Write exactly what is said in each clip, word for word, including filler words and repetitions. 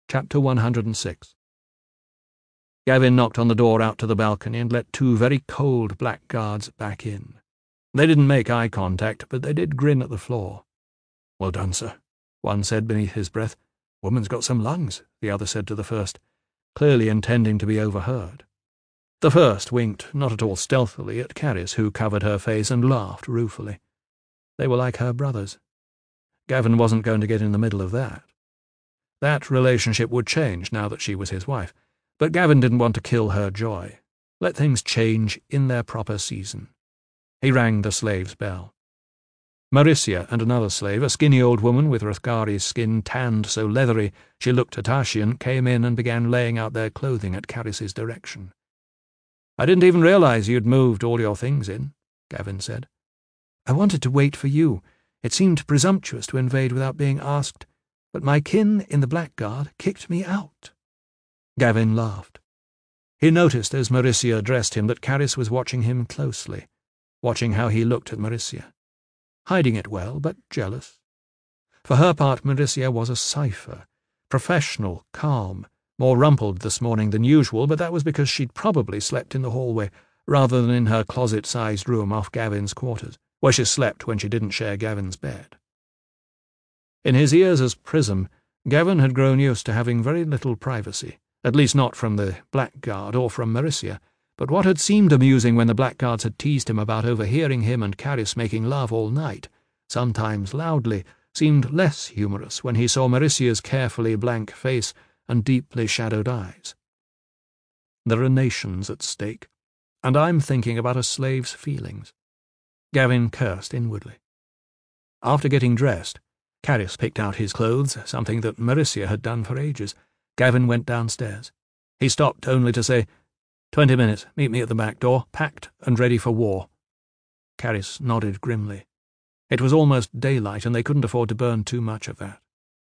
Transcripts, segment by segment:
Chapter one hundred six. Gavin knocked on the door out to the balcony and let two very cold blackguards back in. They didn't make eye contact, but they did grin at the floor. "Well done, sir," one said beneath his breath. "Woman's got some lungs," the other said to the first, clearly intending to be overheard. The first winked, not at all stealthily, at Carys, who covered her face and laughed ruefully. They were like her brothers. Gavin wasn't going to get in the middle of that. That relationship would change now that she was his wife, but Gavin didn't want to kill her joy. Let things change in their proper season. He rang the slave's bell. Maricia and another slave, a skinny old woman with Rathgari's skin tanned so leathery she looked Tatashian, came in and began laying out their clothing at Carys's direction. "I didn't even realize you'd moved all your things in," Gavin said. "I wanted to wait for you. It seemed presumptuous to invade without being asked, but my kin in the Blackguard kicked me out." Gavin laughed. He noticed as Maricia addressed him that Carys was watching him closely, watching how he looked at Maricia. Hiding it well, but jealous. For her part, Maricia was a cipher, professional, calm, more rumpled this morning than usual, but that was because she'd probably slept in the hallway rather than in her closet-sized room off Gavin's quarters, where she slept when she didn't share Gavin's bed. In his years as Prism, Gavin had grown used to having very little privacy, at least not from the Blackguard or from Maricia, but what had seemed amusing when the Blackguards had teased him about overhearing him and Carys making love all night, sometimes loudly, seemed less humorous when he saw Maricia's carefully blank face and deeply shadowed eyes. There are nations at stake, and I'm thinking about a slave's feelings. Gavin cursed inwardly. After getting dressed, Carys picked out his clothes, something that Maricia had done for ages. Gavin went downstairs. He stopped only to say, Twenty minutes, meet me at the back door, packed and ready for war." Carys nodded grimly. It was almost daylight, and they couldn't afford to burn too much of that.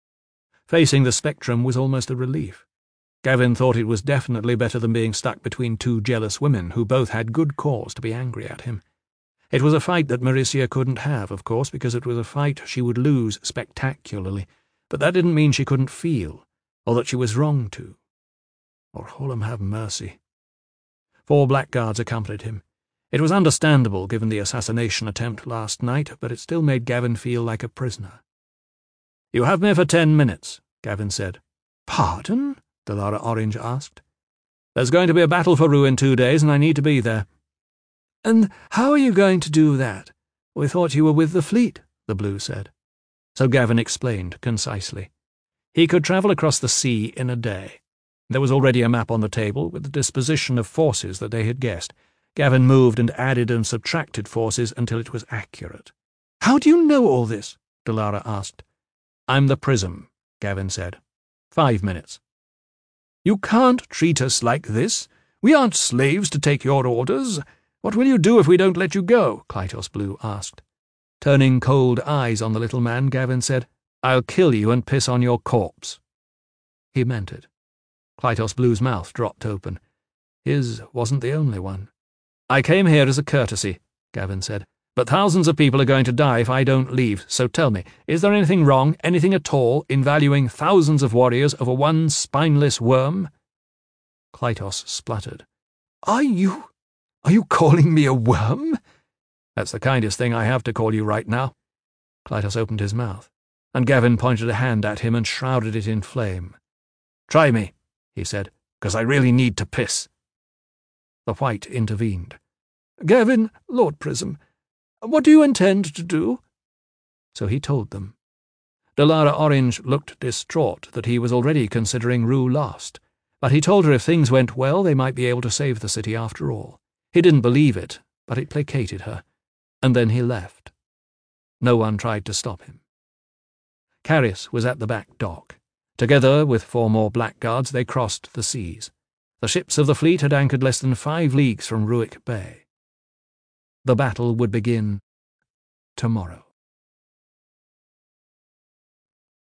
Facing the spectrum was almost a relief. Gavin thought it was definitely better than being stuck between two jealous women who both had good cause to be angry at him. It was a fight that Maricia couldn't have, of course, because it was a fight she would lose spectacularly, but that didn't mean she couldn't feel, or that she was wrong to. Or Hollum have mercy. Four blackguards accompanied him. It was understandable, given the assassination attempt last night, but it still made Gavin feel like a prisoner. "You have me for ten minutes," Gavin said. "Pardon?" Delara Orange asked. "There's going to be a battle for Rue in two days, and I need to be there." "And how are you going to do that? We thought you were with the fleet," the Blue said. So Gavin explained concisely. He could travel across the sea in a day. There was already a map on the table with the disposition of forces that they had guessed. Gavin moved and added and subtracted forces until it was accurate. "How do you know all this?" Delara asked. "I'm the Prism," Gavin said. Five minutes. "You can't treat us like this. We aren't slaves to take your orders. What will you do if we don't let you go?" Klytos Blue asked. Turning cold eyes on the little man, Gavin said, "I'll kill you and piss on your corpse." He meant it. Klytos Blue's mouth dropped open. His wasn't the only one. "I came here as a courtesy," Gavin said, "but thousands of people are going to die if I don't leave, so tell me, is there anything wrong, anything at all, in valuing thousands of warriors over one spineless worm?" Klytos spluttered. Are you... are you calling me a worm?" "That's the kindest thing I have to call you right now." Klytos opened his mouth, and Gavin pointed a hand at him and shrouded it in flame. "Try me," he said, "because I really need to piss." The White intervened. "Gavin, Lord Prism, what do you intend to do?" So he told them. Delara Orange looked distraught that he was already considering Rue lost, but he told her if things went well they might be able to save the city after all. He didn't believe it, but it placated her, and then he left. No one tried to stop him. Carys was at the back dock. Together with four more blackguards they crossed the seas. The ships of the fleet had anchored less than five leagues from Ruick Bay. The battle would begin tomorrow.